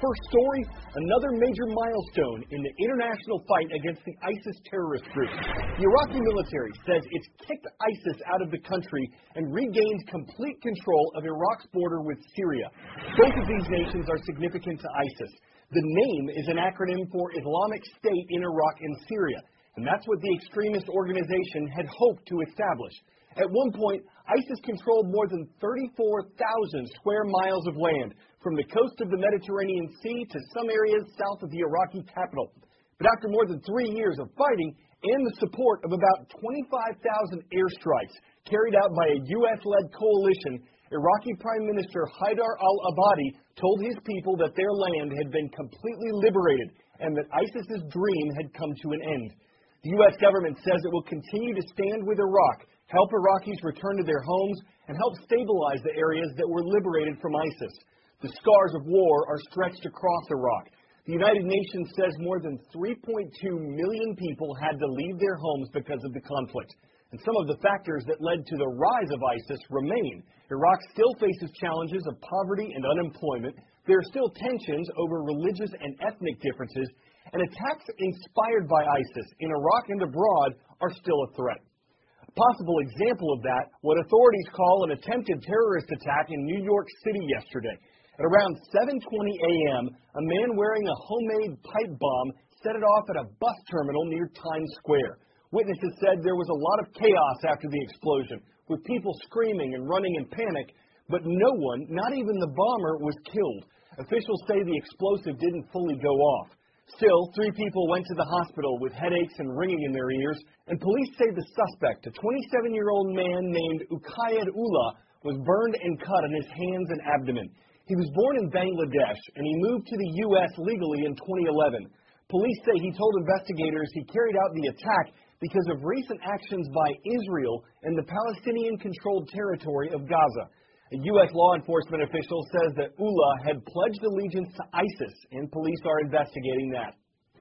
first story, another major milestone in the international fight against the ISIS terrorist group. The Iraqi military says it's kicked ISIS out of the country and regained complete control of Iraq's border with Syria. Both of these nations are significant to ISIS. The name is an acronym for Islamic State in Iraq and Syria, and that's what the extremist organization had hoped to establish. At one point, ISIS controlled more than 34,000 square miles of land, from the coast of the Mediterranean Sea to some areas south of the Iraqi capital. But after more than 3 years of fighting and the support of about 25,000 airstrikes carried out by a U.S.-led coalition, Iraqi Prime Minister Haidar al-Abadi told his people that their land had been completely liberated and that ISIS's dream had come to an end. The U.S. government says it will continue to stand with Iraq, help Iraqis return to their homes, and help stabilize the areas that were liberated from ISIS. The scars of war are stretched across Iraq. The United Nations says more than 3.2 million people had to leave their homes because of the conflict. And some of the factors that led to the rise of ISIS remain. Iraq still faces challenges of poverty and unemployment. There are still tensions over religious and ethnic differences, and attacks inspired by ISIS in Iraq and abroad are still a threat. Possible example of that, what authorities call an attempted terrorist attack in New York City yesterday. At around 7:20 a.m., a man wearing a homemade pipe bomb set it off at a bus terminal near Times Square. Witnesses said there was a lot of chaos after the explosion, with people screaming and running in panic, but no one, not even the bomber, was killed. Officials say the explosive didn't fully go off. Still, 3 people went to the hospital with headaches and ringing in their ears, and police say the suspect, a 27-year-old man named Uqaid Ullah, was burned and cut on his hands and abdomen. He was born in Bangladesh, and he moved to the U.S. legally in 2011. Police say he told investigators he carried out the attack because of recent actions by Israel in the Palestinian-controlled territory of Gaza. A U.S. law enforcement official says that Ullah had pledged allegiance to ISIS, and police are investigating that.